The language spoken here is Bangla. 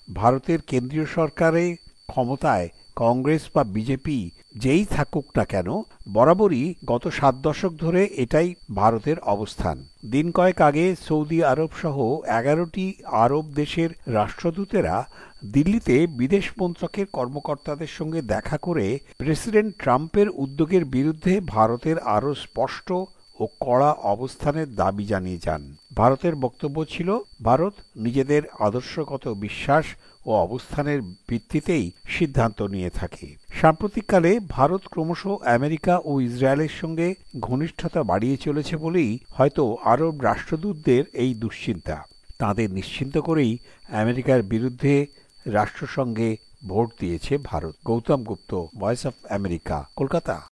ভারতের কেন্দ্রীয় সরকারে ক্ষমতায় কংগ্রেস বা বিজেপি যেই থাকুক না কেন, বরাবরই গত 7 দশক ধরে এটাই ভারতের অবস্থান। দিন কয়েক আগে সৌদি আরব সহ 11টি আরব দেশের রাষ্ট্রদূতেরা দিল্লিতে বিদেশ মন্ত্রকের কর্মকর্তাদের সঙ্গে দেখা করে প্রেসিডেন্ট ট্রাম্পের উদ্যোগের বিরুদ্ধে ভারতের আরও স্পষ্ট ও কড়া অবস্থানের দাবি জানিয়ে যান। ভারতের বক্তব্য ছিল, ভারত নিজেদের আদর্শগত বিশ্বাস ও অবস্থানের ভিত্তিতেই সিদ্ধান্ত নিয়ে থাকে। সাম্প্রতিককালে ভারত ক্রমশ আমেরিকা ও ইসরায়েলের সঙ্গে ঘনিষ্ঠতা বাড়িয়ে চলেছে বলেই হয়তো আরব রাষ্ট্রদূতদের এই দুশ্চিন্তা। তাঁদের নিশ্চিন্ত করেই আমেরিকার বিরুদ্ধে রাষ্ট্রসংঘে ভোট দিয়েছে Bharat. Gautam Gupta, voice of America, Kolkata.